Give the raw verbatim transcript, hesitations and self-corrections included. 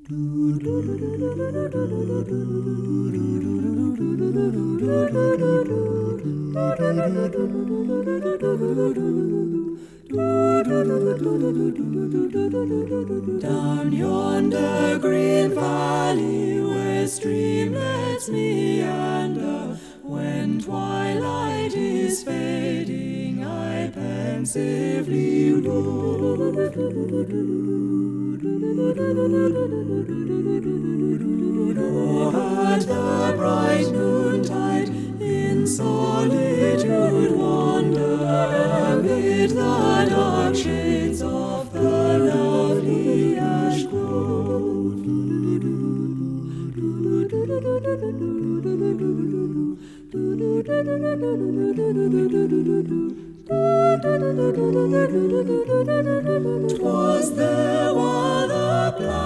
Down yonder green valley where streamlets meander, when twilight is fading, I pensively roam. Oh, at the bright noontide, in solitude wander, amid the dark shades of the lovely ash grove. Twas there